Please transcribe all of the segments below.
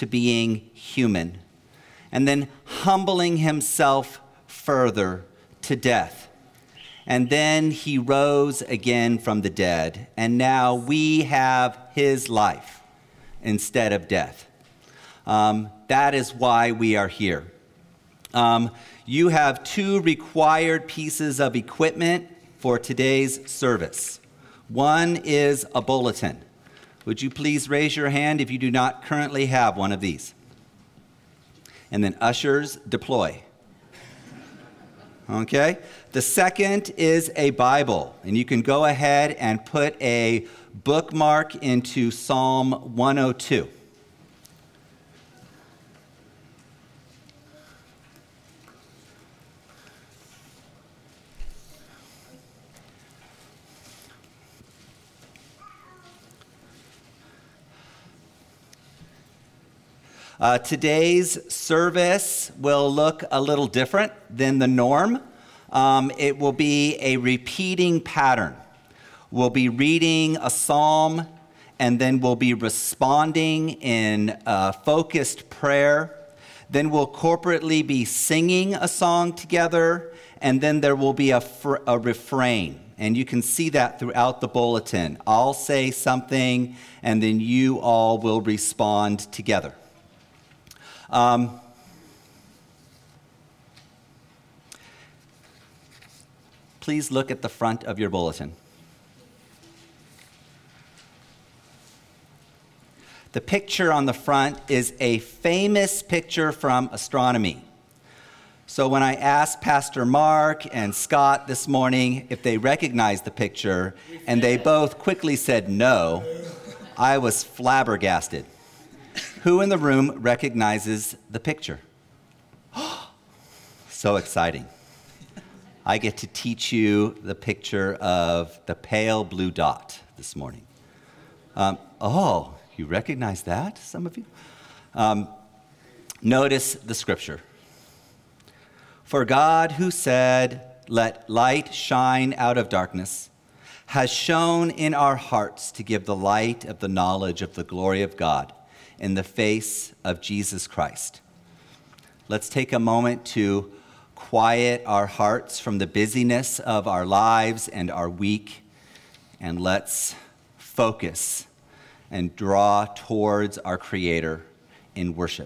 to being human, and then humbling himself further to death. And then he rose again from the dead, and now we have his life instead of death. That is why we are here. You have two required pieces of equipment for today's service. One is a bulletin. Would you please raise your hand if you do not currently have one of these? And then ushers, deploy. Okay? The second is a Bible, and you can go ahead and put a bookmark into Psalm 102. Today's service will look a little different than the norm. It will be a repeating pattern. We'll be reading a psalm, and then we'll be responding in focused prayer. Then we'll corporately be singing a song together, and then there will be a refrain. And you can see that throughout the bulletin. I'll say something, and then you all will respond together. Please look at the front of your bulletin. The picture on the front is a famous picture from astronomy. So when I asked Pastor Mark and Scott this morning if they recognized the picture, and they both quickly said no, I was flabbergasted. Who in the room recognizes the picture? So exciting. I get to teach you the picture of the pale blue dot this morning. Oh, you recognize that, some of you? Notice the scripture. For God, who said, "Let light shine out of darkness," has shone in our hearts to give the light of the knowledge of the glory of God in the face of Jesus Christ. Let's take a moment to quiet our hearts from the busyness of our lives and our week, and let's focus and draw towards our Creator in worship.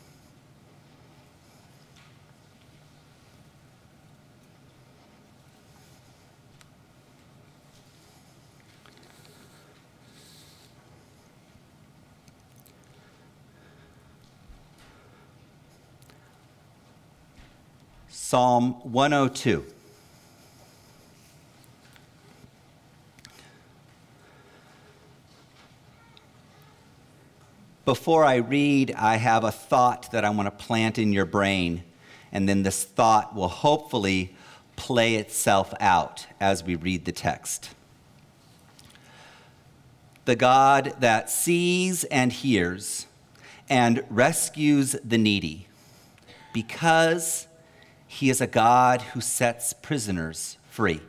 Psalm 102. Before I read, I have a thought that I want to plant in your brain, and then this thought will hopefully play itself out as we read the text. The God that sees and hears and rescues the needy, because He is a God who sets prisoners free.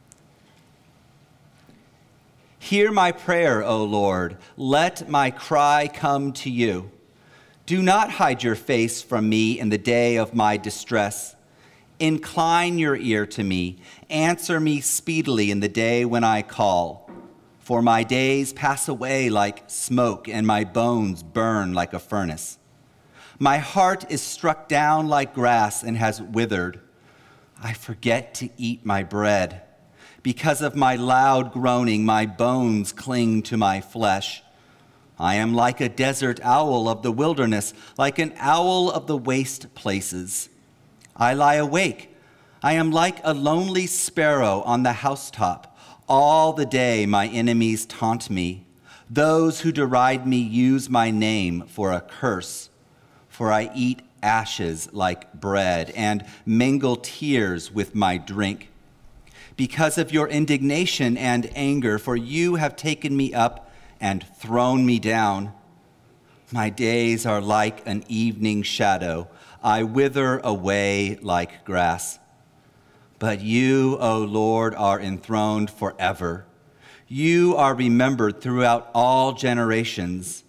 Hear my prayer, O Lord. Let my cry come to you. Do not hide your face from me in the day of my distress. Incline your ear to me. Answer me speedily in the day when I call. For my days pass away like smoke, and my bones burn like a furnace. My heart is struck down like grass and has withered. I forget to eat my bread. Because of my loud groaning, my bones cling to my flesh. I am like a desert owl of the wilderness, like an owl of the waste places. I lie awake. I am like a lonely sparrow on the housetop. All the day my enemies taunt me. Those who deride me use my name for a curse. For I eat ashes like bread and mingle tears with my drink. Because of your indignation and anger, for you have taken me up and thrown me down. My days are like an evening shadow. I wither away like grass. But you, O Lord, are enthroned forever. You are remembered throughout all generations.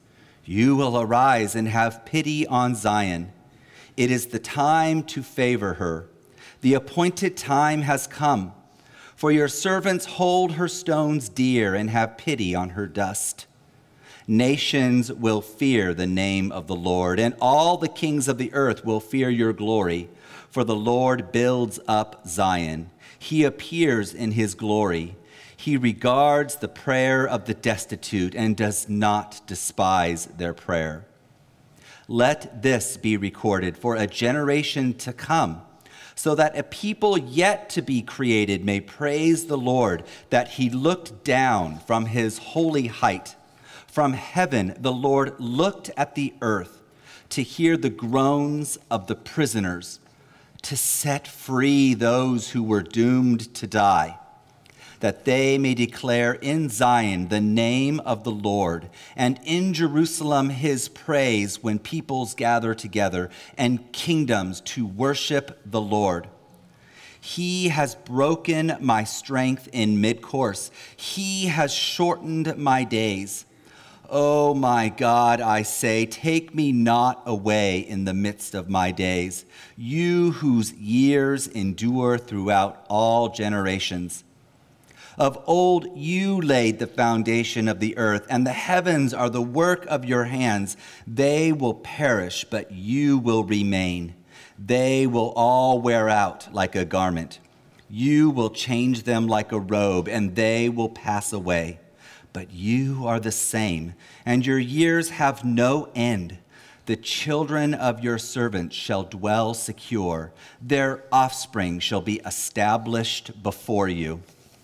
You will arise and have pity on Zion. It is the time to favor her. The appointed time has come. For your servants hold her stones dear and have pity on her dust. Nations will fear the name of the Lord, and all the kings of the earth will fear your glory. For the Lord builds up Zion. He appears in his glory. He regards the prayer of the destitute and does not despise their prayer. Let this be recorded for a generation to come, so that a people yet to be created may praise the Lord, that he looked down from his holy height. From heaven the Lord looked at the earth to hear the groans of the prisoners, to set free those who were doomed to die, that they may declare in Zion the name of the Lord, and in Jerusalem his praise when peoples gather together and kingdoms to worship the Lord. He has broken my strength in mid-course. He has shortened my days. Oh my God, I say, take me not away in the midst of my days, you whose years endure throughout all generations. Of old you laid the foundation of the earth, and the heavens are the work of your hands. They will perish, but you will remain. They will all wear out like a garment. You will change them like a robe, and they will pass away. But you are the same, and your years have no end. The children of your servants shall dwell secure. Their offspring shall be established before you.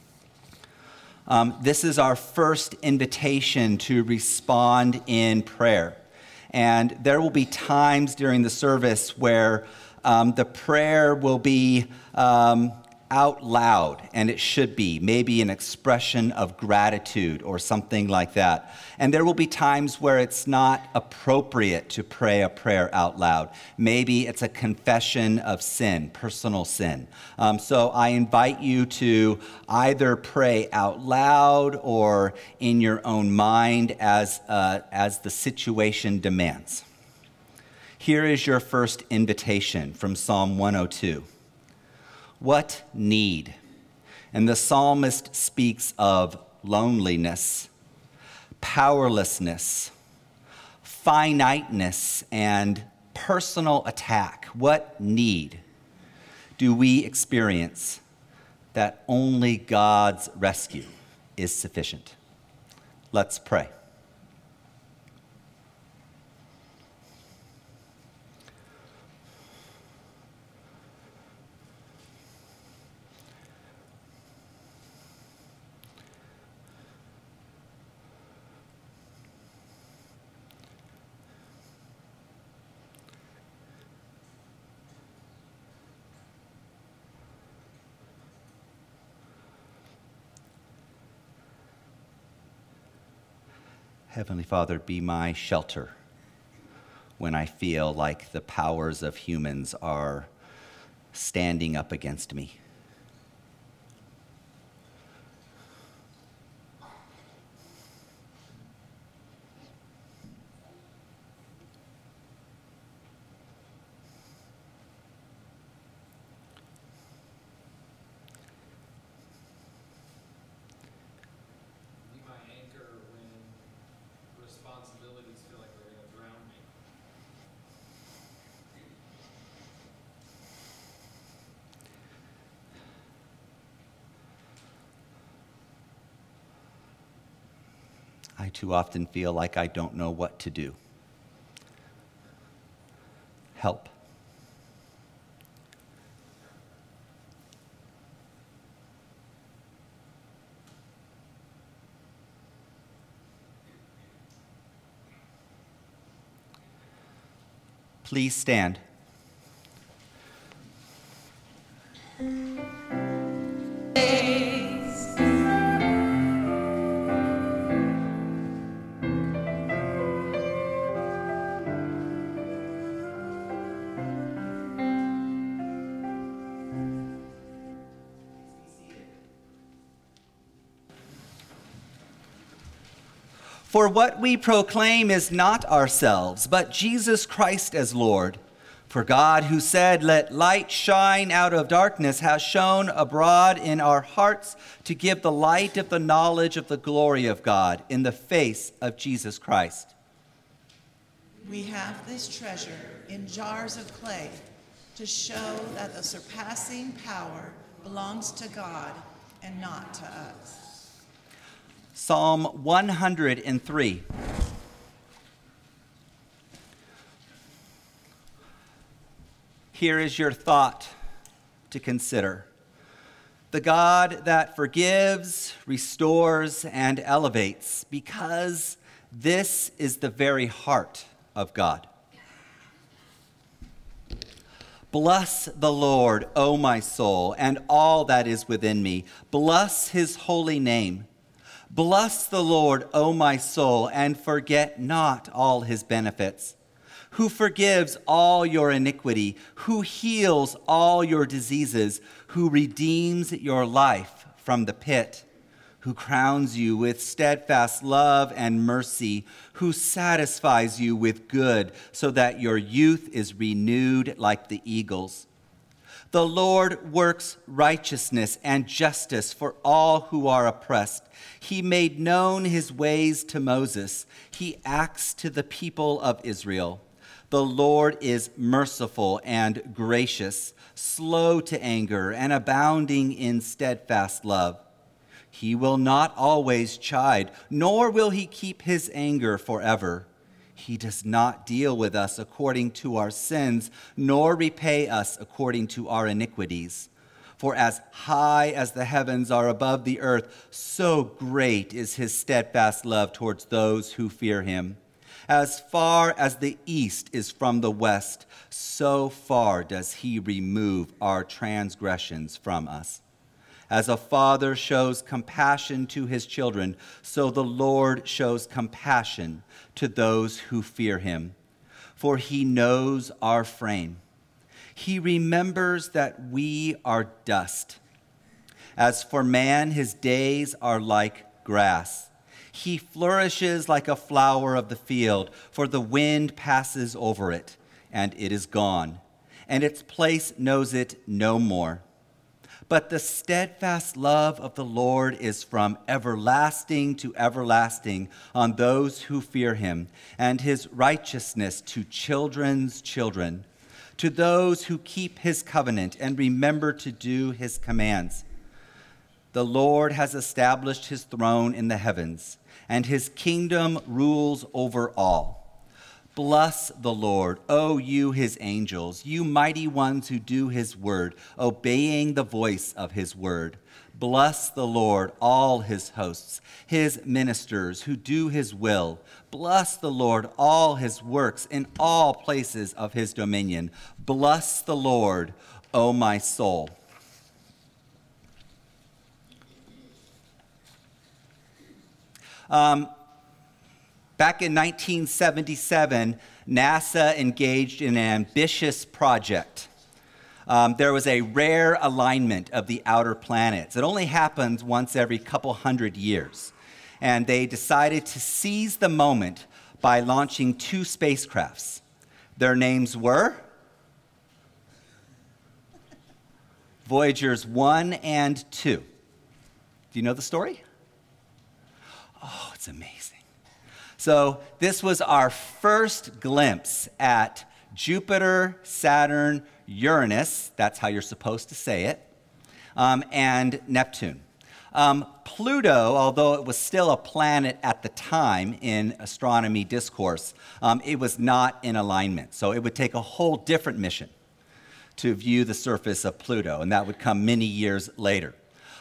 This is our first invitation to respond in prayer. And there will be times during the service where the prayer will be out loud, and it should be maybe an expression of gratitude or something like that. And there will be times where it's not appropriate to pray a prayer out loud. Maybe it's a confession of sin, personal sin. So I invite you to either pray out loud or in your own mind as the situation demands. Here is your first invitation from Psalm 102. What need? And the psalmist speaks of loneliness, powerlessness, finiteness, and personal attack. What need do we experience that only God's rescue is sufficient? Let's pray. Heavenly Father, be my shelter when I feel like the powers of humans are standing up against me. Responsibilities feel like they're going to drown me. I too often feel like I don't know what to do. Help. Please stand. For what we proclaim is not ourselves, but Jesus Christ as Lord. For God, who said, "Let light shine out of darkness," has shone abroad in our hearts to give the light of the knowledge of the glory of God in the face of Jesus Christ. We have this treasure in jars of clay to show that the surpassing power belongs to God and not to us. Psalm 103. Here is your thought to consider. The God that forgives, restores, and elevates, because this is the very heart of God. Bless the Lord, O my soul, and all that is within me. Bless his holy name. Bless the Lord, O my soul, and forget not all his benefits, who forgives all your iniquity, who heals all your diseases, who redeems your life from the pit, who crowns you with steadfast love and mercy, who satisfies you with good so that your youth is renewed like the eagles. The Lord works righteousness and justice for all who are oppressed. He made known his ways to Moses. He acts to the people of Israel. The Lord is merciful and gracious, slow to anger, and abounding in steadfast love. He will not always chide, nor will he keep his anger forever. He does not deal with us according to our sins, nor repay us according to our iniquities. For as high as the heavens are above the earth, so great is his steadfast love towards those who fear him. As far as the east is from the west, so far does he remove our transgressions from us. As a father shows compassion to his children, so the Lord shows compassion to those who fear him. For he knows our frame. He remembers that we are dust. As for man, his days are like grass. He flourishes like a flower of the field, for the wind passes over it, and it is gone, and its place knows it no more. But the steadfast love of the Lord is from everlasting to everlasting on those who fear him, and his righteousness to children's children, to those who keep his covenant and remember to do his commands. The Lord has established his throne in the heavens, and his kingdom rules over all. Bless the Lord, O you his angels, you mighty ones who do his word, obeying the voice of his word. Bless the Lord, all his hosts, his ministers who do his will. Bless the Lord, all his works in all places of his dominion. Bless the Lord, O my soul. Back in 1977, NASA engaged in an ambitious project. There was a rare alignment of the outer planets. It only happens once every couple hundred years. And they decided to seize the moment by launching 2 spacecrafts. Their names were Voyagers 1 and 2. Do you know the story? Oh, it's amazing. So this was our first glimpse at Jupiter, Saturn, Uranus, that's how you're supposed to say it, and Neptune. Pluto, although it was still a planet at the time in astronomy discourse, it was not in alignment. So it would take a whole different mission to view the surface of Pluto, and that would come many years later.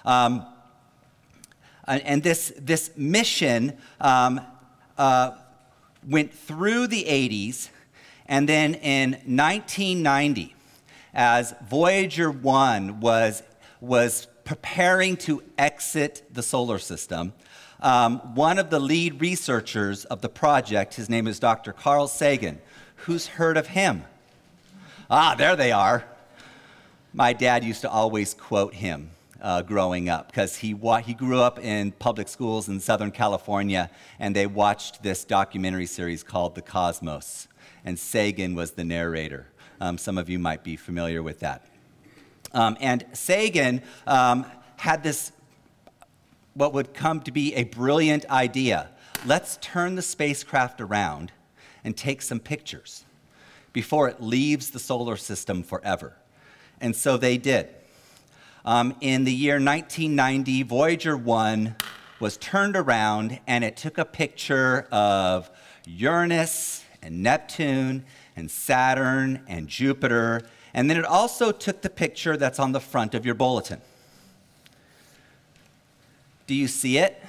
And this mission went through the 80s, and then in 1990, as Voyager 1 was preparing to exit the solar system, one of the lead researchers of the project, his name is Dr. Carl Sagan. Who's heard of him? Ah, there they are. My dad used to always quote him growing up because he grew up in public schools in Southern California, and they watched this documentary series called The Cosmos, and Sagan was the narrator. Some of you might be familiar with that. And Sagan had this, what would come to be a brilliant idea. Let's turn the spacecraft around and take some pictures before it leaves the solar system forever. And so they did. In the year 1990, Voyager 1 was turned around, and it took a picture of Uranus and Neptune and Saturn and Jupiter, and then it also took the picture that's on the front of your bulletin. Do you see it?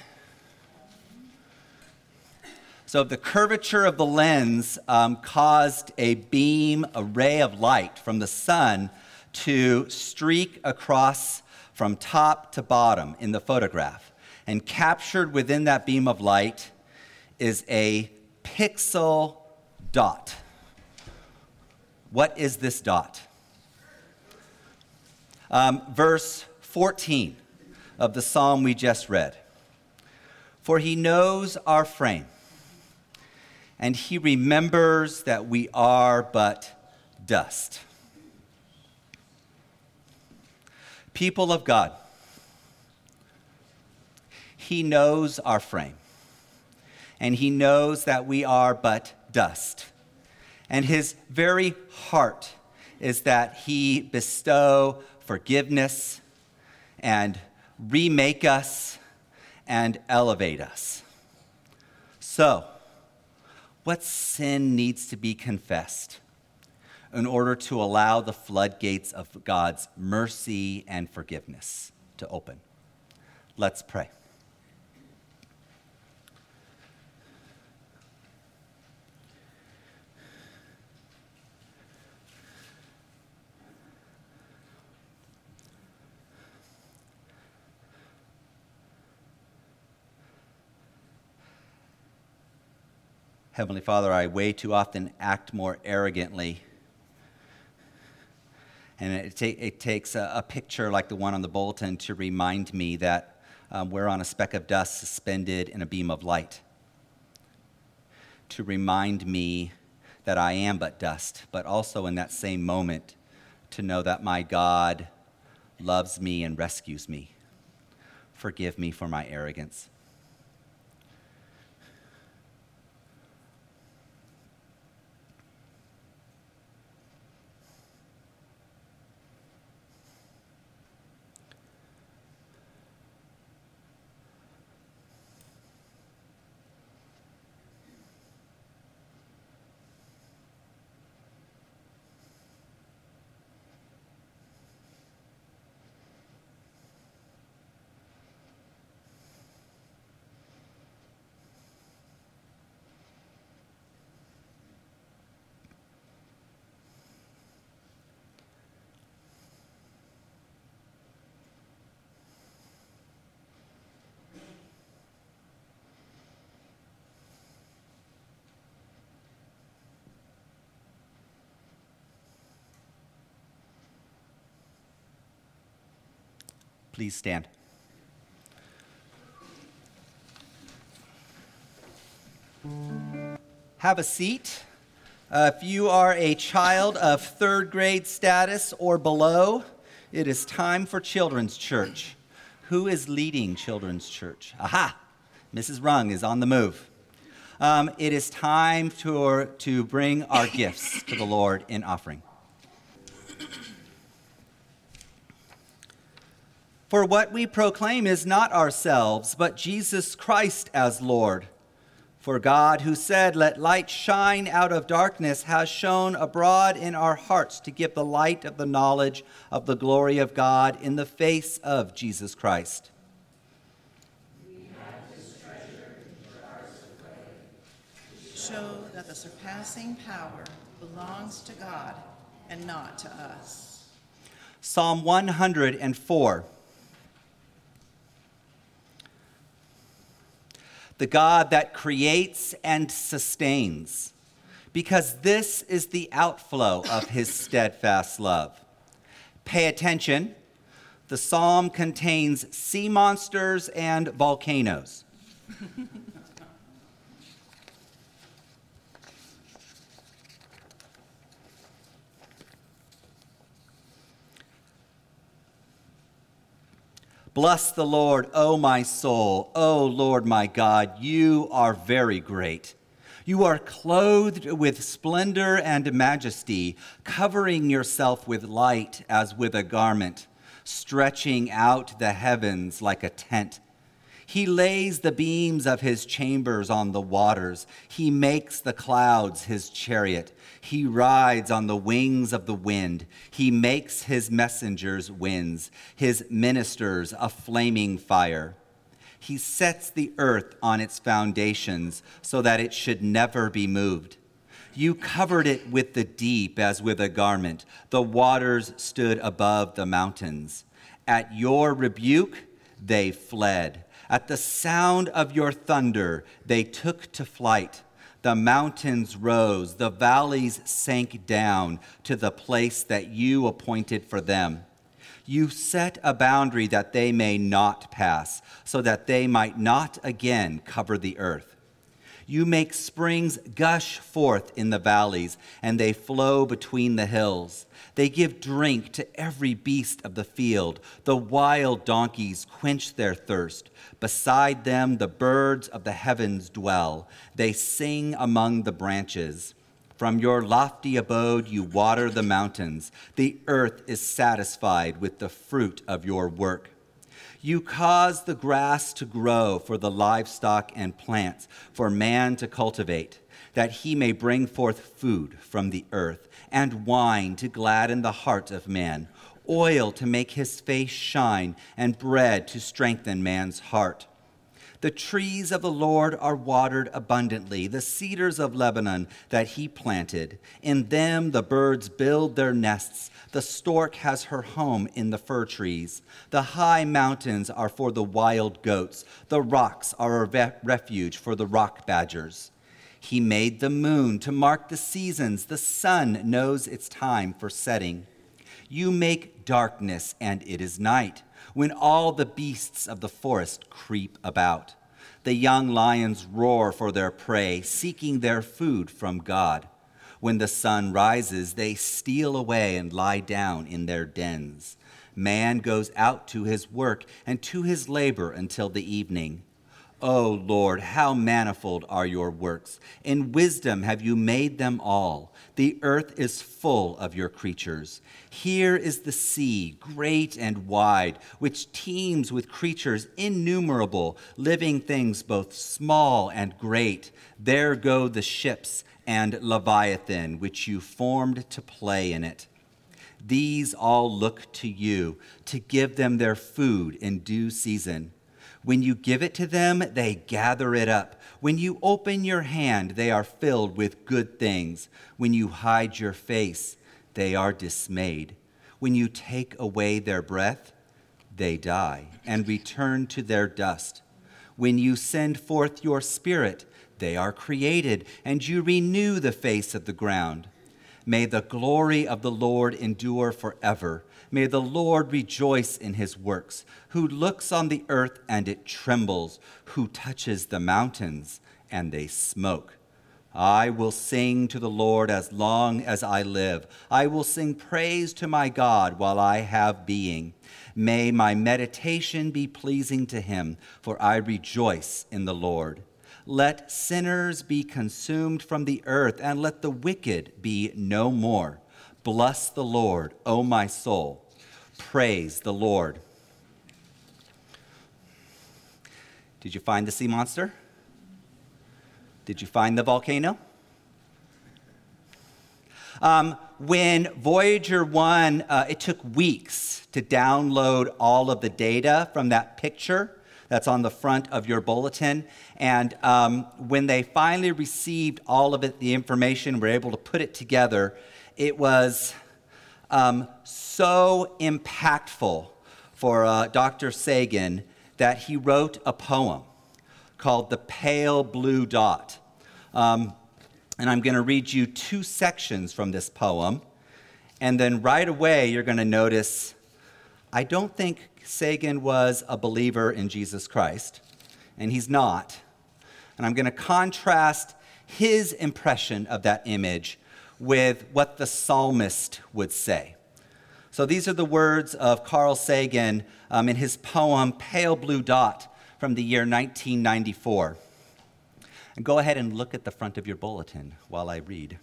So the curvature of the lens caused a ray of light from the sun to streak across from top to bottom in the photograph. And captured within that beam of light is a pixel dot. What is this dot? Verse 14 of the psalm we just read. For he knows our frame, and he remembers that we are but dust. People of God, he knows our frame, and he knows that we are but dust. And his very heart is that he bestow forgiveness and remake us and elevate us. So, what sin needs to be confessed in order to allow the floodgates of God's mercy and forgiveness to open? Let's pray. Heavenly Father, I way too often act more arrogantly. And it takes a picture like the one on the bulletin to remind me that we're on a speck of dust suspended in a beam of light. To remind me that I am but dust, but also in that same moment to know that my God loves me and rescues me. Forgive me for my arrogance. Please stand. Have a seat. If you are a child of third grade status or below, it is time for Children's Church. Who is leading Children's Church? Aha! Mrs. Rung is on the move. It is time to bring our gifts to the Lord in offering. For what we proclaim is not ourselves, but Jesus Christ as Lord. For God, who said, "Let light shine out of darkness," has shone abroad in our hearts to give the light of the knowledge of the glory of God in the face of Jesus Christ. We have this treasure in jars of clay to show that the surpassing power belongs to God and not to us. Psalm 104. The God that creates and sustains, because this is the outflow of his steadfast love. Pay attention. The psalm contains sea monsters and volcanoes. Bless the Lord, O my soul. O Lord my God, you are very great. You are clothed with splendor and majesty, covering yourself with light as with a garment, stretching out the heavens like a tent. He lays the beams of his chambers on the waters. He makes the clouds his chariot. He rides on the wings of the wind. He makes his messengers winds, his ministers a flaming fire. He sets the earth on its foundations so that it should never be moved. You covered it with the deep as with a garment. The waters stood above the mountains. At your rebuke, they fled. At the sound of your thunder, they took to flight. The mountains rose, the valleys sank down to the place that you appointed for them. You set a boundary that they may not pass, so that they might not again cover the earth. You make springs gush forth in the valleys, and they flow between the hills. They give drink to every beast of the field. The wild donkeys quench their thirst. Beside them the birds of the heavens dwell. They sing among the branches. From your lofty abode you water the mountains. The earth is satisfied with the fruit of your work. You cause the grass to grow for the livestock and plants, for man to cultivate, that he may bring forth food from the earth, and wine to gladden the heart of man, oil to make his face shine, and bread to strengthen man's heart. The trees of the Lord are watered abundantly, the cedars of Lebanon that he planted. In them the birds build their nests. The stork has her home in the fir trees. The high mountains are for the wild goats. The rocks are a refuge for the rock badgers. He made the moon to mark the seasons. The sun knows its time for setting. You make darkness, and it is night, when all the beasts of the forest creep about. The young lions roar for their prey, seeking their food from God. When the sun rises, they steal away and lie down in their dens. Man goes out to his work and to his labor until the evening. O Lord, how manifold are your works. In wisdom have you made them all. The earth is full of your creatures. Here is the sea, great and wide, which teems with creatures innumerable, living things both small and great. There go the ships and Leviathan, which you formed to play in it. These all look to you to give them their food in due season. When you give it to them, they gather it up. When you open your hand, they are filled with good things. When you hide your face, they are dismayed. When you take away their breath, they die and return to their dust. When you send forth your spirit, they are created, and you renew the face of the ground. May the glory of the Lord endure forever. May the Lord rejoice in his works, who looks on the earth and it trembles, who touches the mountains and they smoke. I will sing to the Lord as long as I live. I will sing praise to my God while I have being. May my meditation be pleasing to him, for I rejoice in the Lord. Let sinners be consumed from the earth, and let the wicked be no more. Bless the Lord, O my soul. Praise the Lord. Did you find the sea monster? Did you find the volcano? When Voyager 1, it took weeks to download all of the data from that picture that's on the front of your bulletin. And when they finally received all of it, the information, were able to put it together, it was so impactful for Dr. Sagan that he wrote a poem called The Pale Blue Dot. And I'm going to read you 2 sections from this poem. And then right away, you're going to notice I don't think Sagan was a believer in Jesus Christ, and he's not. And I'm going to contrast his impression of that image with what the psalmist would say. So these are the words of Carl Sagan in his poem Pale Blue Dot from the year 1994. And go ahead and look at the front of your bulletin while I read.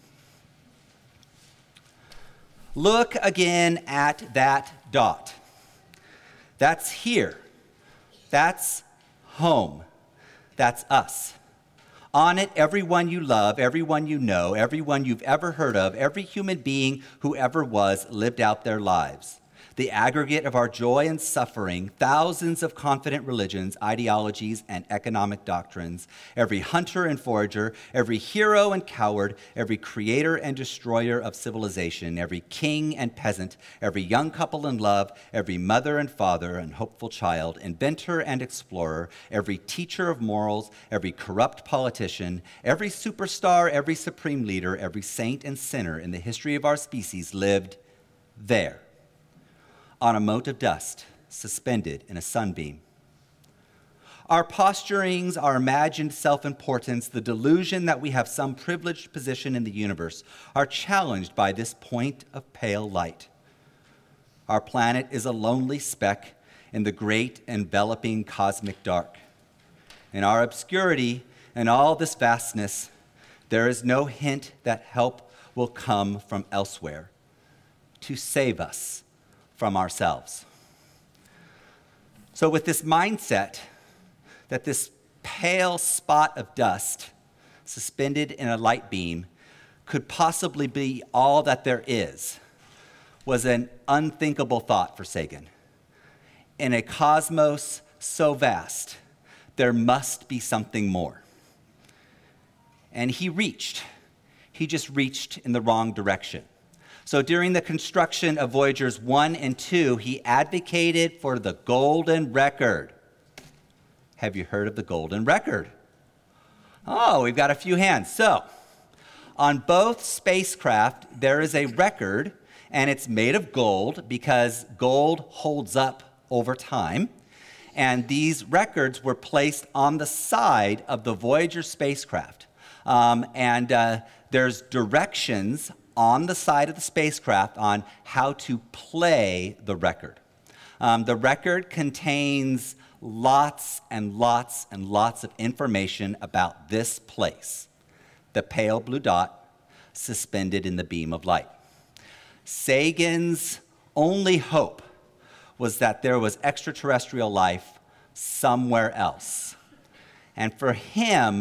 Look again at that dot. That's here. That's home. That's us. On it, everyone you love, everyone you know, everyone you've ever heard of, every human being who ever was lived out their lives. The aggregate of our joy and suffering, thousands of confident religions, ideologies, and economic doctrines, every hunter and forager, every hero and coward, every creator and destroyer of civilization, every king and peasant, every young couple in love, every mother and father and hopeful child, inventor and explorer, every teacher of morals, every corrupt politician, every superstar, every supreme leader, every saint and sinner in the history of our species lived there, on a mote of dust, suspended in a sunbeam. Our posturings, our imagined self-importance, the delusion that we have some privileged position in the universe are challenged by this point of pale light. Our planet is a lonely speck in the great enveloping cosmic dark. In our obscurity and all this vastness, there is no hint that help will come from elsewhere to save us from ourselves. So with this mindset that this pale spot of dust suspended in a light beam could possibly be all that there is, was an unthinkable thought for Sagan. In a cosmos so vast, there must be something more. And he just reached in the wrong direction. So during the construction of Voyagers 1 and 2, he advocated for the golden record. Have you heard of the golden record? Oh, we've got a few hands. So, on both spacecraft, there is a record, and it's made of gold because gold holds up over time. And these records were placed on the side of the Voyager spacecraft. There's directions on the side of the spacecraft on how to play the record. The record contains lots and lots and lots of information about this place, the pale blue dot suspended in the beam of light. Sagan's only hope was that there was extraterrestrial life somewhere else. And for him,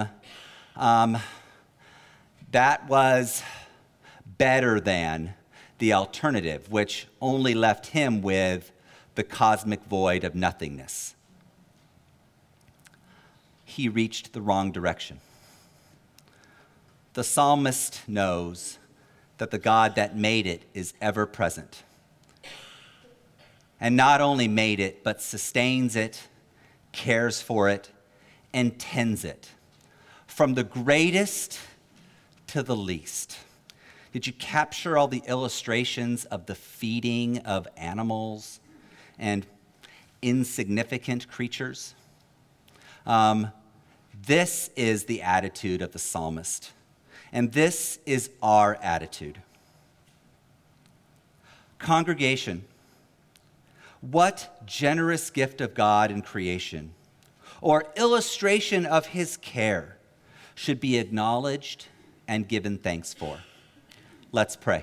that was better than the alternative, which only left him with the cosmic void of nothingness. He reached the wrong direction. The psalmist knows that the God that made it is ever present. And not only made it, but sustains it, cares for it, and tends it. From the greatest to the least. Did you capture all the illustrations of the feeding of animals and insignificant creatures? This is the attitude of the psalmist, and this is our attitude. Congregation, what generous gift of God in creation or illustration of his care should be acknowledged and given thanks for. Let's pray.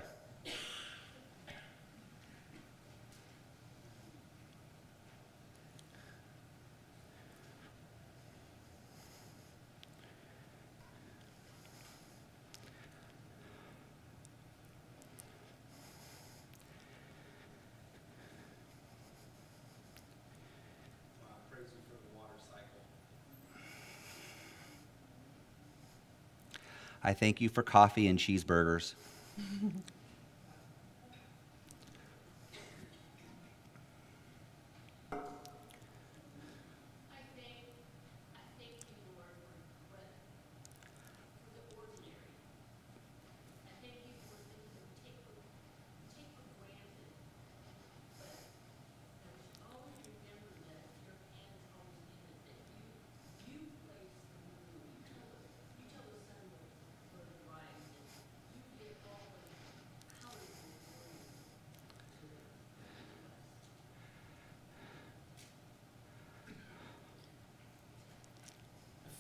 Praise you for the water cycle. I thank you for coffee and cheeseburgers.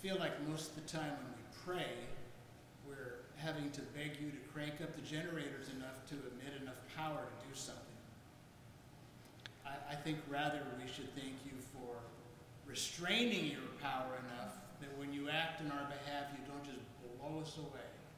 feel like most of the time when we pray, we're having to beg you to crank up the generators enough to emit enough power to do something. I think rather we should thank you for restraining your power enough that when you act in our behalf, you don't just blow us away.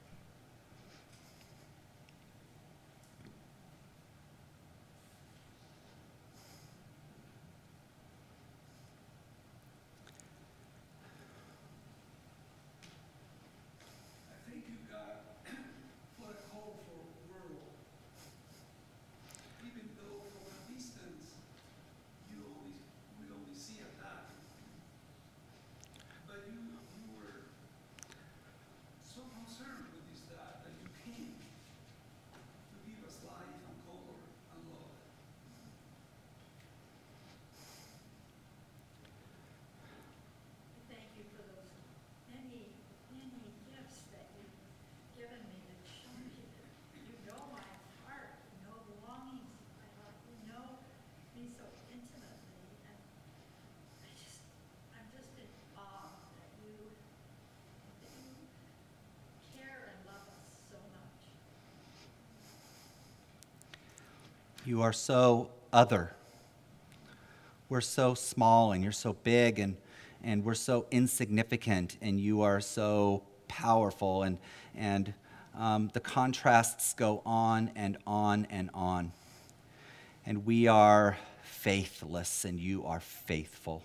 You are so other. We're so small and you're so big and we're so insignificant and you are so powerful and the contrasts go on and on and on. And we are faithless and you are faithful.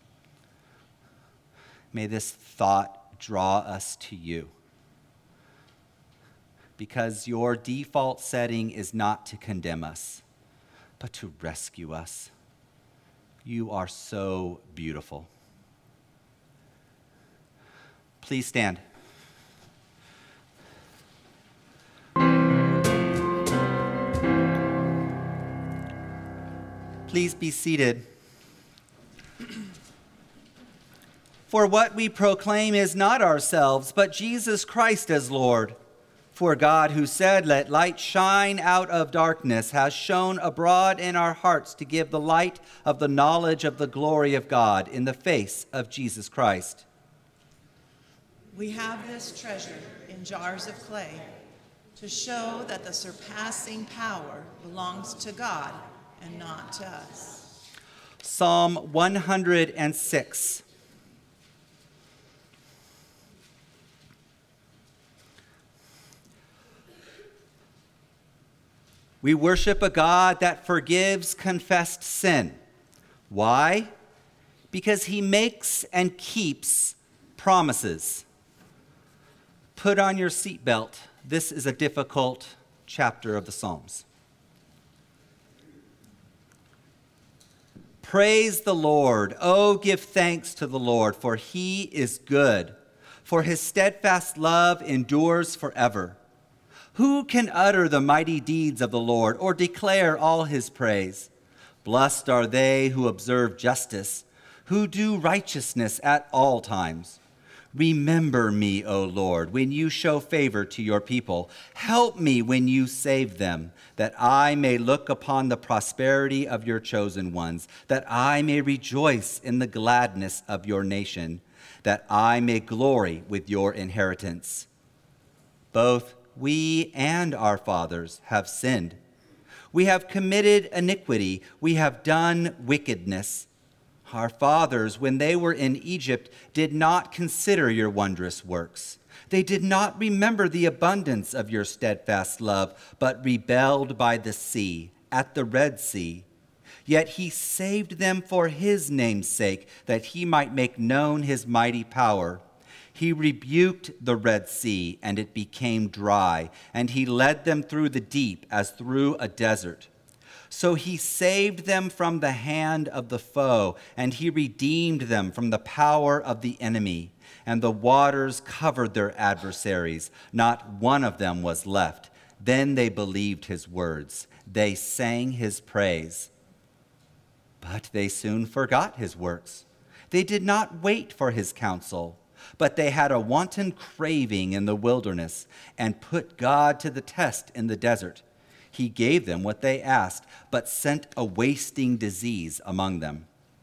May this thought draw us to you. Because your default setting is not to condemn us, but to rescue us. You are so beautiful. Please stand. Please be seated. For what we proclaim is not ourselves, but Jesus Christ as Lord. For God, who said, "Let light shine out of darkness," has shone abroad in our hearts to give the light of the knowledge of the glory of God in the face of Jesus Christ. We have this treasure in jars of clay to show that the surpassing power belongs to God and not to us. Psalm 106. We worship a God that forgives confessed sin. Why? Because he makes and keeps promises. Put on your seatbelt. This is a difficult chapter of the Psalms. Praise the Lord. Oh, give thanks to the Lord, for he is good, for his steadfast love endures forever. Who can utter the mighty deeds of the Lord or declare all his praise? Blessed are they who observe justice, who do righteousness at all times. Remember me, O Lord, when you show favor to your people. Help me when you save them, that I may look upon the prosperity of your chosen ones, that I may rejoice in the gladness of your nation, that I may glory with your inheritance. Both we and our fathers have sinned. We have committed iniquity. We have done wickedness. Our fathers, when they were in Egypt, did not consider your wondrous works. They did not remember the abundance of your steadfast love, but rebelled by the sea, at the Red Sea. Yet he saved them for his name's sake, that he might make known his mighty power. He rebuked the Red Sea, and it became dry, and he led them through the deep as through a desert. So he saved them from the hand of the foe, and he redeemed them from the power of the enemy. And the waters covered their adversaries. Not one of them was left. Then they believed his words. They sang his praise. But they soon forgot his works. They did not wait for his counsel. But they had a wanton craving in the wilderness and put God to the test in the desert. He gave them what they asked, but sent a wasting disease among them.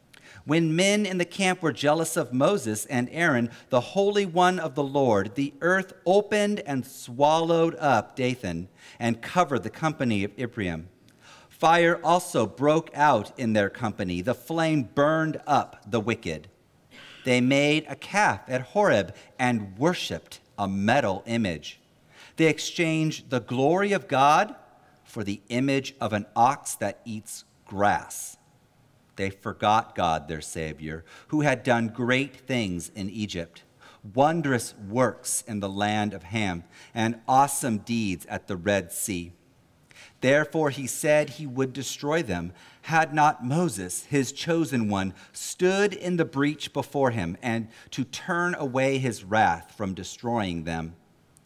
When men in the camp were jealous of Moses and Aaron, the Holy One of the Lord, the earth opened and swallowed up Dathan and covered the company of Ephraim. Fire also broke out in their company. The flame burned up the wicked. They made a calf at Horeb and worshipped a metal image. They exchanged the glory of God for the image of an ox that eats grass. They forgot God, their Savior, who had done great things in Egypt, wondrous works in the land of Ham, and awesome deeds at the Red Sea. Therefore he said he would destroy them, had not Moses, his chosen one, stood in the breach before him, and to turn away his wrath from destroying them.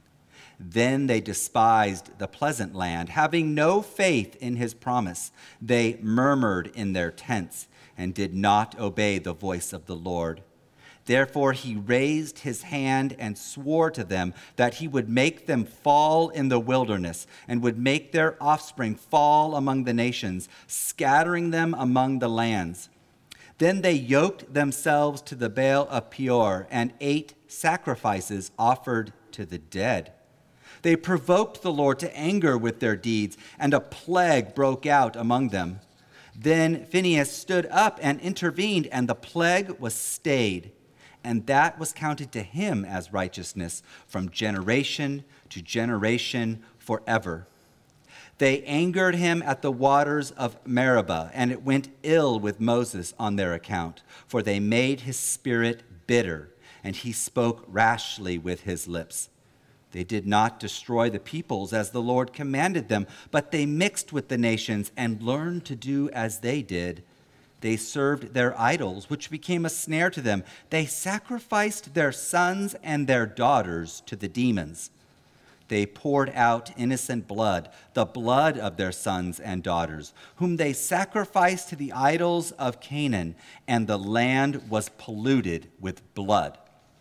Then they despised the pleasant land, having no faith in his promise. They murmured in their tents and did not obey the voice of the Lord. Therefore he raised his hand and swore to them that he would make them fall in the wilderness and would make their offspring fall among the nations, scattering them among the lands. Then they yoked themselves to the Baal of Peor and ate sacrifices offered to the dead. They provoked the Lord to anger with their deeds, and a plague broke out among them. Then Phinehas stood up and intervened, and the plague was stayed, and that was counted to him as righteousness from generation to generation forever. They angered him at the waters of Meribah, and it went ill with Moses on their account, for they made his spirit bitter, and he spoke rashly with his lips. They did not destroy the peoples as the Lord commanded them, but they mixed with the nations and learned to do as they did. They served their idols, which became a snare to them. They sacrificed their sons and their daughters to the demons. They poured out innocent blood, the blood of their sons and daughters, whom they sacrificed to the idols of Canaan, and the land was polluted with blood.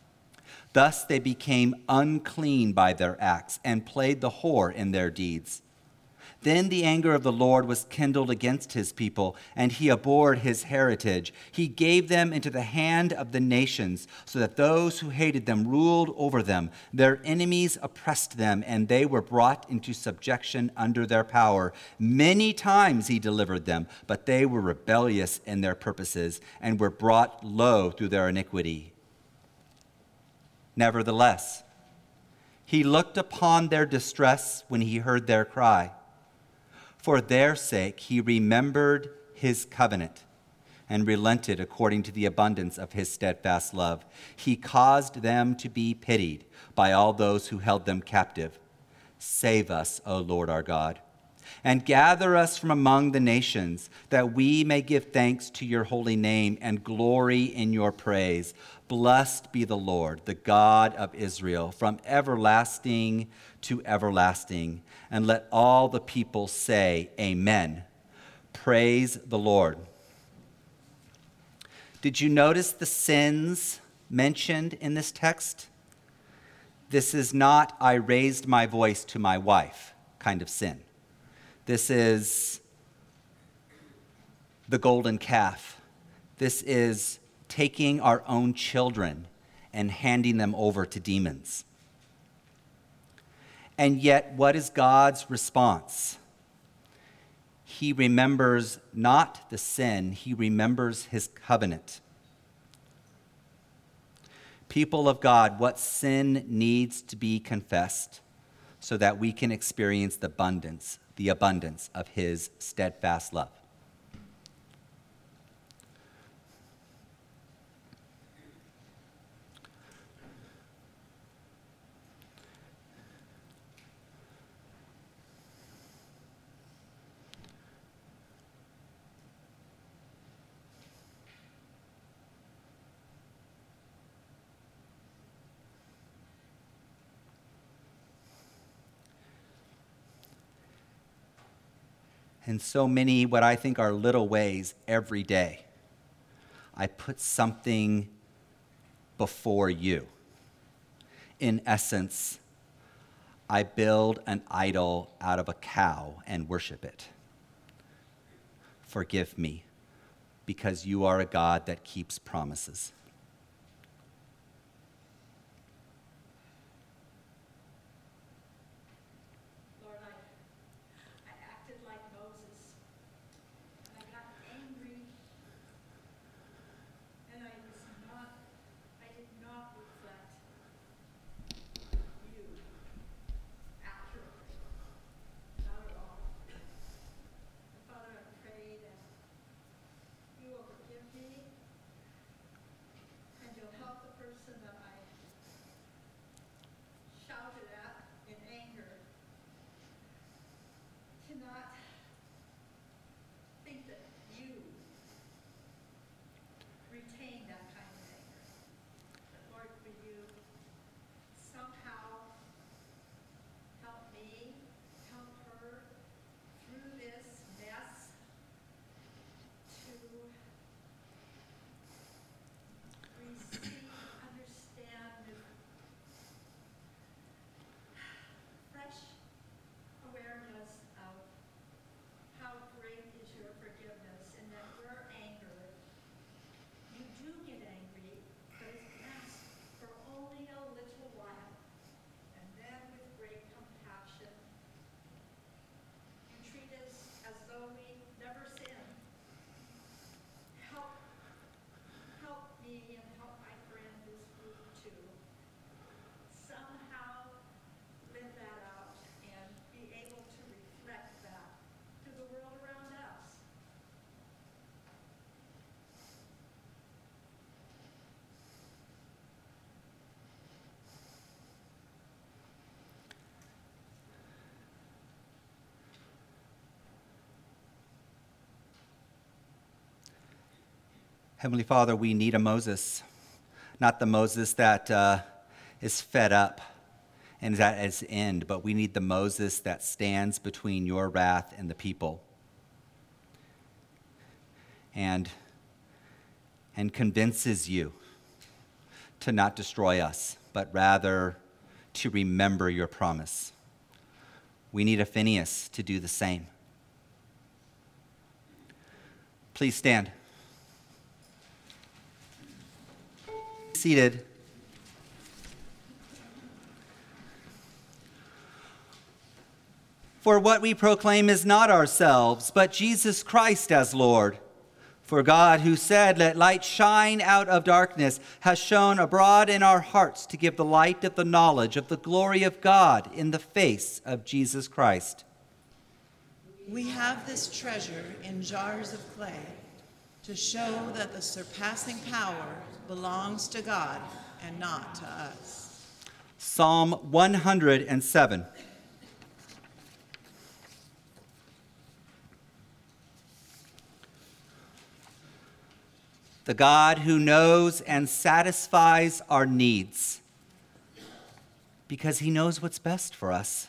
Thus they became unclean by their acts and played the whore in their deeds. Then the anger of the Lord was kindled against his people, and he abhorred his heritage. He gave them into the hand of the nations, so that those who hated them ruled over them. Their enemies oppressed them, and they were brought into subjection under their power. Many times he delivered them, but they were rebellious in their purposes and were brought low through their iniquity. Nevertheless, he looked upon their distress when he heard their cry. For their sake he remembered his covenant and relented according to the abundance of his steadfast love. He caused them to be pitied by all those who held them captive. Save us, O Lord our God, and gather us from among the nations, that we may give thanks to your holy name and glory in your praise. Blessed be the Lord, the God of Israel, from everlasting to everlasting. And let all the people say, Amen. Praise the Lord. Did you notice the sins mentioned in this text? This is not, I raised my voice to my wife kind of sin. This is the golden calf. This is taking our own children and handing them over to demons. And yet, what is God's response? He remembers not the sin, he remembers his covenant. People of God, what sin needs to be confessed so that we can experience the abundance of his steadfast love? In so many, what I think are little ways every day, I put something before you. In essence, I build an idol out of a cow and worship it. Forgive me. because you are a God that keeps promises. Lord, I acted like Moses, and I got angry, and I did not reflect you accurately, not at all. And Father, I pray that you will forgive me, and you'll help the person that I shouted at in anger to not think that you retain that kind of anger. But Lord, for you somehow help me, help her through this mess to receive, understand with fresh awareness of how great is your forgiveness and that your anger, you do get angry, but it lasts for only a little while. And then with great compassion, you treat us as though we never sinned. Help me and help my friend this group to somehow live that out and be able to reflect that to the world around us. Heavenly Father, we need a Moses, not the Moses that is fed up and is at its end, but we need the Moses that stands between your wrath and the people and convinces you to not destroy us, but rather to remember your promise. We need a Phinehas to do the same. Please stand. Seated. For what we proclaim is not ourselves, but Jesus Christ as Lord. For God, who said, "Let light shine out of darkness," has shone abroad in our hearts to give the light of the knowledge of the glory of God in the face of Jesus Christ. We have this treasure in jars of clay to show that the surpassing power belongs to God and not to us. Psalm 107. The God who knows and satisfies our needs, because he knows what's best for us.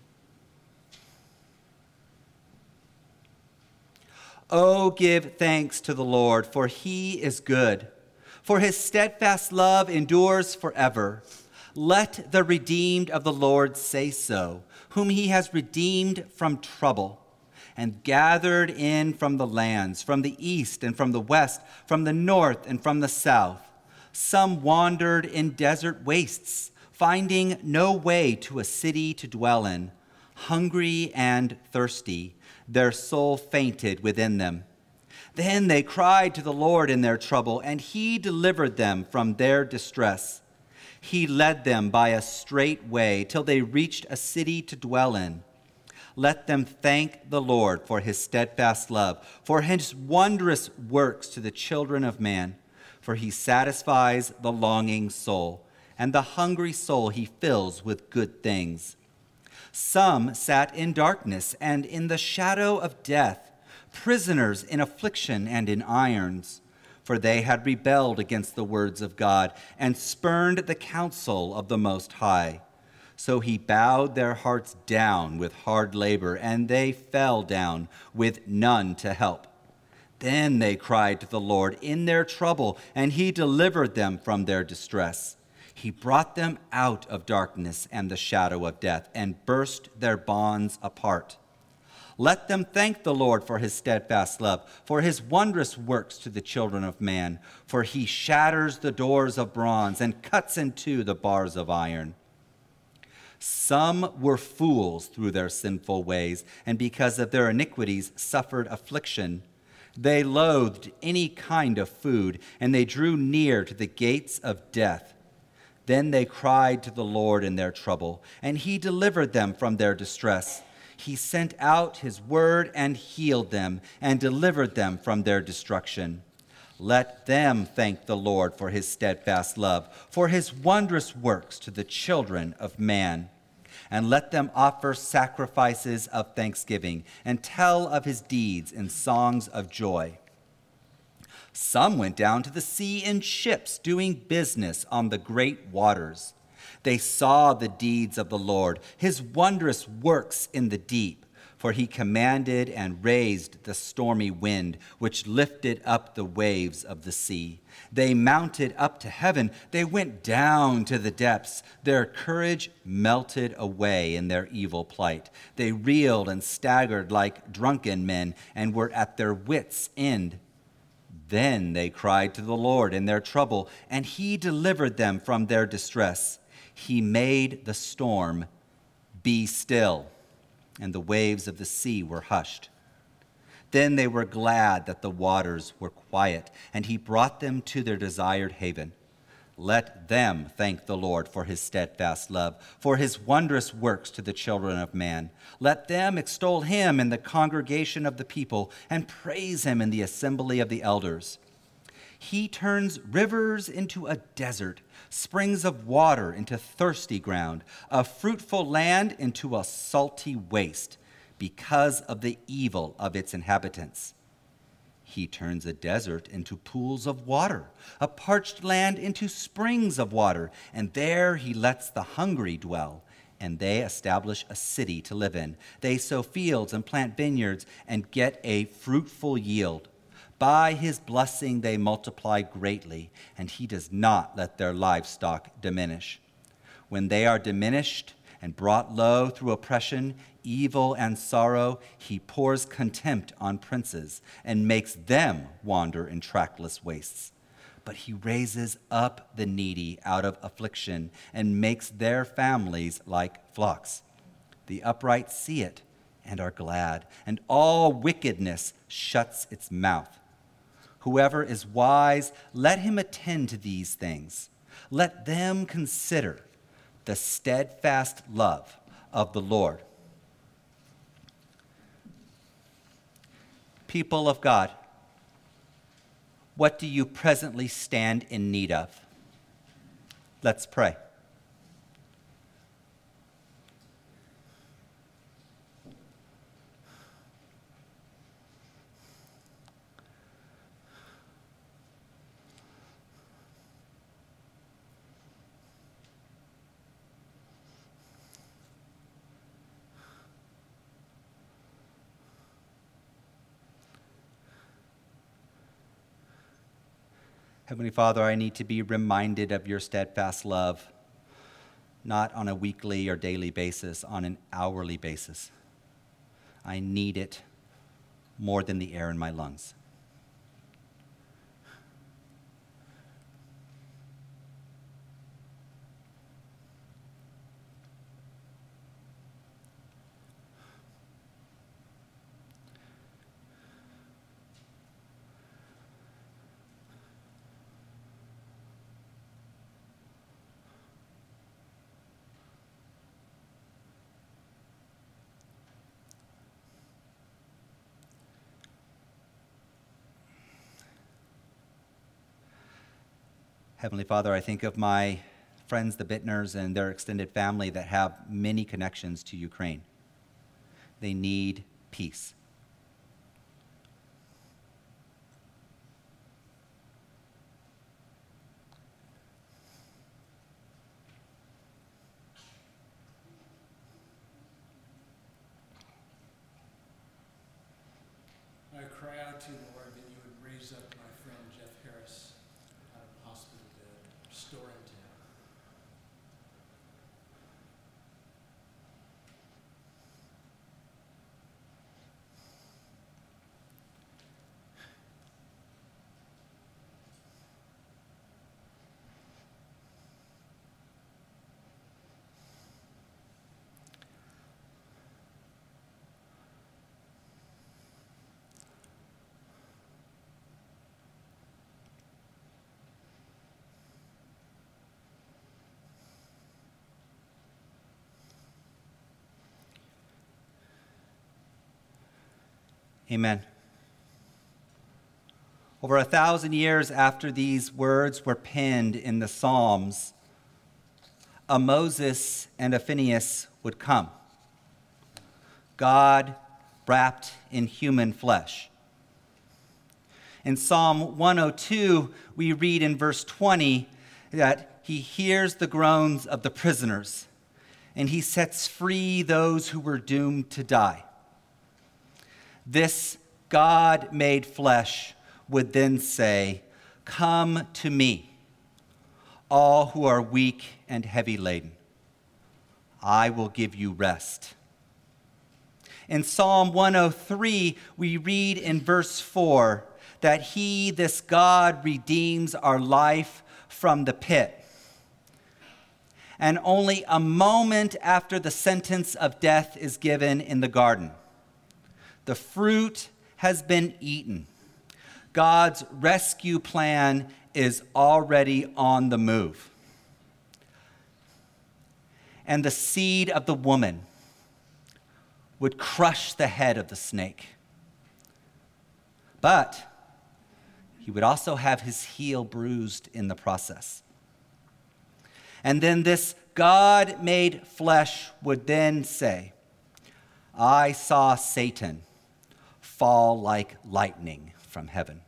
Oh, give thanks to the Lord, for he is good, for his steadfast love endures forever. Let the redeemed of the Lord say so, whom he has redeemed from trouble and gathered in from the lands, from the east and from the west, from the north and from the south. Some wandered in desert wastes, finding no way to a city to dwell in. Hungry and thirsty, their soul fainted within them. Then they cried to the Lord in their trouble, and he delivered them from their distress. He led them by a straight way till they reached a city to dwell in. Let them thank the Lord for his steadfast love, for his wondrous works to the children of man. For he satisfies the longing soul, and the hungry soul he fills with good things. Some sat in darkness and in the shadow of death, prisoners in affliction and in irons, for they had rebelled against the words of God and spurned the counsel of the Most High. So he bowed their hearts down with hard labor, and they fell down with none to help. Then they cried to the Lord in their trouble, and he delivered them from their distress. He brought them out of darkness and the shadow of death, and burst their bonds apart. Let them thank the Lord for his steadfast love, for his wondrous works to the children of man. For he shatters the doors of bronze and cuts in two the bars of iron. Some were fools through their sinful ways, and because of their iniquities suffered affliction. They loathed any kind of food, and they drew near to the gates of death. Then they cried to the Lord in their trouble, and he delivered them from their distress. He sent out his word and healed them, and delivered them from their destruction. Let them thank the Lord for his steadfast love, for his wondrous works to the children of man. And let them offer sacrifices of thanksgiving and tell of his deeds in songs of joy. Some went down to the sea in ships, doing business on the great waters. They saw the deeds of the Lord, his wondrous works in the deep. For he commanded and raised the stormy wind, which lifted up the waves of the sea. They mounted up to heaven. They went down to the depths. Their courage melted away in their evil plight. They reeled and staggered like drunken men and were at their wits' end. Then they cried to the Lord in their trouble, and he delivered them from their distress. He made the storm be still, and the waves of the sea were hushed. Then they were glad that the waters were quiet, and he brought them to their desired haven. Let them thank the Lord for his steadfast love, for his wondrous works to the children of man. Let them extol him in the congregation of the people, and praise him in the assembly of the elders. He turns rivers into a desert, springs of water into thirsty ground, a fruitful land into a salty waste, because of the evil of its inhabitants. He turns a desert into pools of water, a parched land into springs of water, and there he lets the hungry dwell, and they establish a city to live in. They sow fields and plant vineyards and get a fruitful yield. By his blessing they multiply greatly, and he does not let their livestock diminish. When they are diminished and brought low through oppression, evil, and sorrow, he pours contempt on princes and makes them wander in trackless wastes. But he raises up the needy out of affliction and makes their families like flocks. The upright see it and are glad, and all wickedness shuts its mouth. Whoever is wise, let him attend to these things. Let them consider the steadfast love of the Lord. People of God, what do you presently stand in need of? Let's pray. Heavenly Father, I need to be reminded of your steadfast love, not on a weekly or daily basis, on an hourly basis. I need it more than the air in my lungs. Heavenly Father, I think of my friends, the Bittners, and their extended family that have many connections to Ukraine. They need peace. I cry out to you, Lord, that you would raise up my friend Jeff Harris out of the hospital bed, restore him to health. Amen. Over 1,000 years after these words were penned in the Psalms, a Moses and a Phineas would come. God wrapped in human flesh. In Psalm 102, we read in verse 20 that he hears the groans of the prisoners and he sets free those who were doomed to die. This God made flesh would then say, "Come to me, all who are weak and heavy laden. I will give you rest." In Psalm 103, we read in verse 4 that he, this God, redeems our life from the pit. And only a moment after the sentence of death is given in the garden, the fruit has been eaten. God's rescue plan is already on the move. And the seed of the woman would crush the head of the snake. But he would also have his heel bruised in the process. And then this God-made flesh would then say, "I saw Satan fall like lightning from heaven."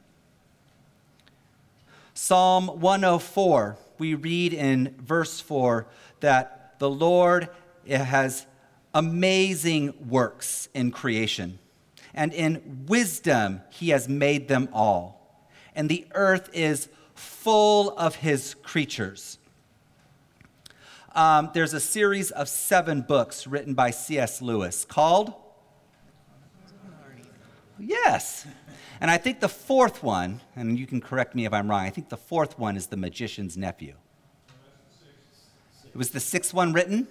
Psalm 104, we read in verse 4 that the Lord has amazing works in creation, and in wisdom he has made them all, and the earth is full of his creatures. There's a series of 7 books written by C.S. Lewis called? Yes. And I think the 4th one, and you can correct me if I'm wrong, I think the 4th one is The Magician's Nephew. It was the 6th one written?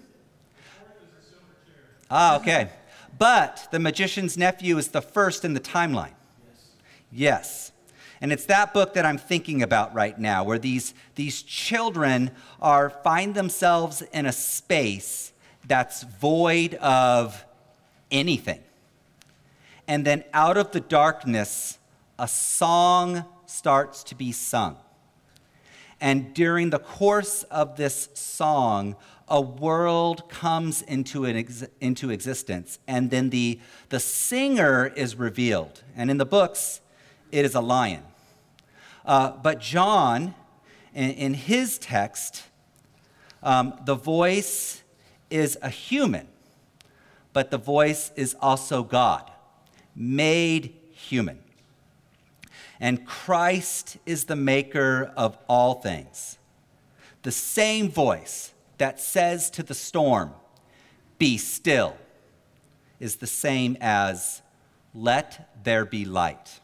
Ah, okay. But The Magician's Nephew is the first in the timeline. Yes. And it's that book that I'm thinking about right now, where these children find themselves in a space that's void of anything. And then out of the darkness, a song starts to be sung. And during the course of this song, a world comes into existence. And then the singer is revealed. And in the books, it is a lion. But John, in his text, the voice is a human, but the voice is also God, made human. And Christ is the maker of all things. The same voice that says to the storm, "Be still," is the same as, "Let there be light."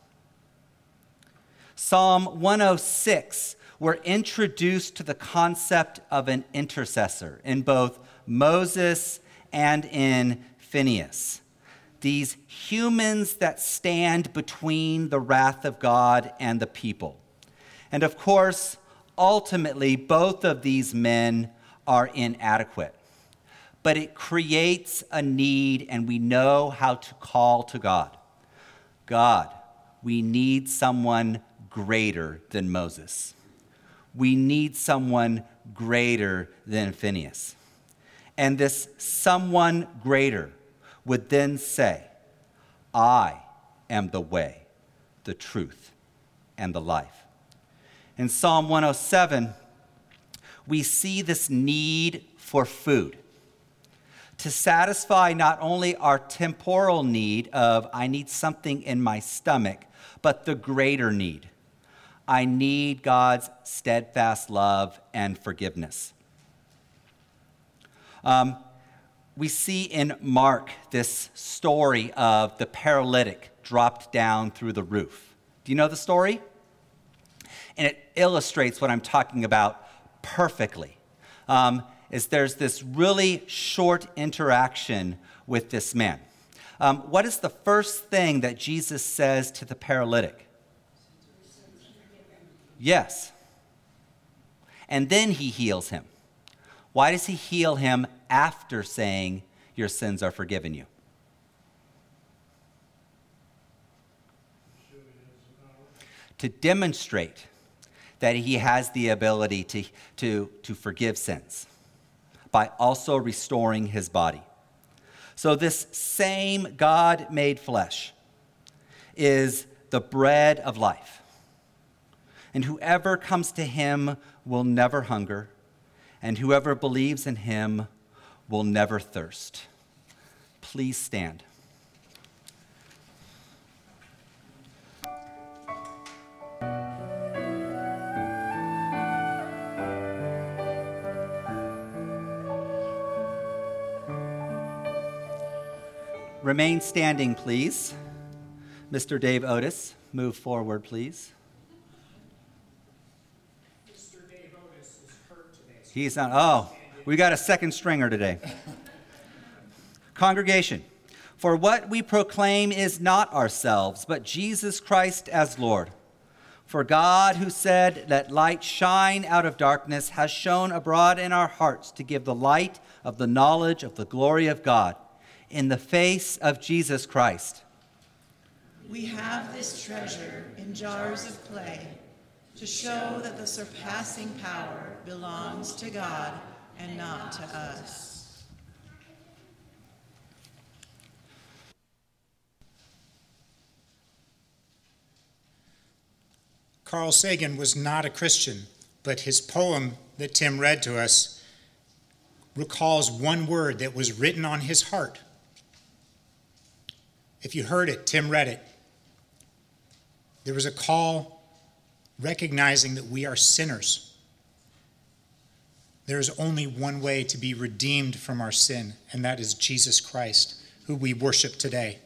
Psalm 106, we're introduced to the concept of an intercessor in both Moses and in Phineas. These humans that stand between the wrath of God and the people. And of course, ultimately, both of these men are inadequate. But it creates a need, and we know how to call to God. God, we need someone greater than Moses. We need someone greater than Phineas. And this someone greater would then say, "I am the way, the truth, and the life." In Psalm 107, we see this need for food to satisfy not only our temporal need of, "I need something in my stomach," but the greater need. I need God's steadfast love and forgiveness. We see in Mark this story of the paralytic dropped down through the roof. Do you know the story? And it illustrates what I'm talking about perfectly. There's this really short interaction with this man. What is the first thing that Jesus says to the paralytic? Yes. And then he heals him. Why does he heal him after saying, "Your sins are forgiven you"? to demonstrate that he has the ability to forgive sins by also restoring his body. So this same God made flesh is the bread of life. And whoever comes to him will never hunger, and whoever believes in him will never thirst. Please stand. Remain standing, please. Mr. Dave Otis, move forward, please. Mr. Dave Otis is hurt today. He's not, oh, we got a second stringer today. Congregation, for what we proclaim is not ourselves, but Jesus Christ as Lord. For God, who said, "Let light shine out of darkness," has shone abroad in our hearts to give the light of the knowledge of the glory of God in the face of Jesus Christ. We have this treasure in jars of clay to show that the surpassing power belongs to God and not to us. Carl Sagan was not a Christian, but his poem that Tim read to us recalls one word that was written on his heart. If you heard it, Tim read it. There was a call recognizing that we are sinners. There is only one way to be redeemed from our sin, and that is Jesus Christ, who we worship today.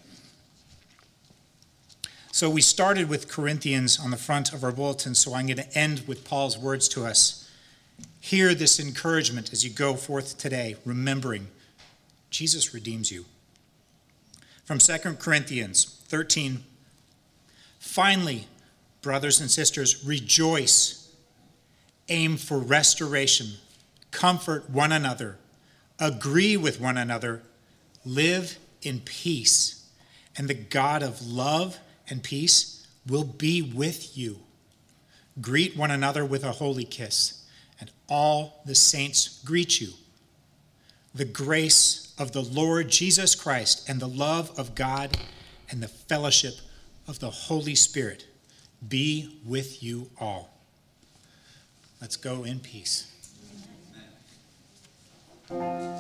So we started with Corinthians on the front of our bulletin, so I'm going to end with Paul's words to us. Hear this encouragement as you go forth today, remembering Jesus redeems you. From 2 Corinthians 13, finally, brothers and sisters, rejoice, aim for restoration, comfort one another, agree with one another, live in peace, and the God of love and peace will be with you. Greet one another with a holy kiss, and all the saints greet you. The grace of the Lord Jesus Christ and the love of God and the fellowship of the Holy Spirit be with you all. Let's go in peace.